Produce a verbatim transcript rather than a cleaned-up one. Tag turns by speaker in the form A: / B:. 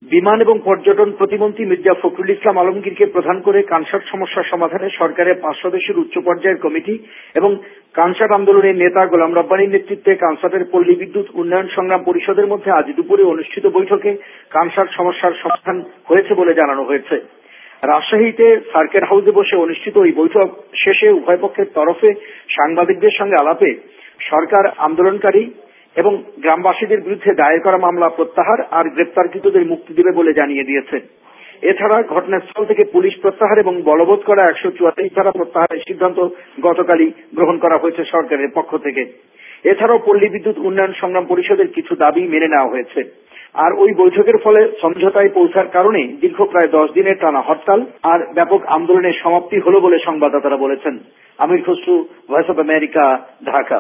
A: বিমান এবং পর্যটন প্রতিমন্ত্রী মির্জা ফখরুল ইসলাম আলমগীরকে প্রধান করে কানসাট সমস্যা সমাধানে সরকারের পাঁচ সদস্যের উচ্চ পর্যায়ের কমিটি এবং কানসাট আন্দোলনের নেতা গোলাম রব্বানীর নেতৃত্বে কানসাটের পল্লী বিদ্যুৎ উন্নয়ন সংগ্রাম পরিষদের মধ্যে আজ দুপুরে অনুষ্ঠিত বৈঠকে কানসাট সমস্যার সমাধান হয়েছে বলে জানানো হয়েছে। রাজশাহীতে সার্কেট হাউসে বসে অনুষ্ঠিত ওই বৈঠক শেষে উভয় পক্ষের তরফে সাংবাদিকদের সঙ্গে আলাপে সরকার আন্দোলনকারী এবং গ্রামবাসীদের বিরুদ্ধে দায়ের করা মামলা প্রত্যাহার আর গ্রেপ্তারকৃতদের মুক্তি দেবে বলে জানিয়ে দিয়েছে। এছাড়া ঘটনাস্থল থেকে পুলিশ প্রত্যাহার এবং বলবৎ করা একশো চুয়াত্তর ধারা প্রত্যাহারের সিদ্ধান্ত গতকালই গ্রহণ করা হয়েছে সরকারের পক্ষ থেকে। এছাড়াও পল্লী বিদ্যুৎ উন্নয়ন সংগ্রাম পরিষদের কিছু দাবি মেনে নেওয়া হয়েছে। আর ওই বৈঠকের ফলে সমঝোতায় পৌঁছার কারণে দীর্ঘ প্রায় দশ দিনের টানা হরতাল আর ব্যাপক আন্দোলনের সমাপ্তি হল বলে সংবাদদাতারা বলেছেন। Amir Khasru, voice of America, Dhaka.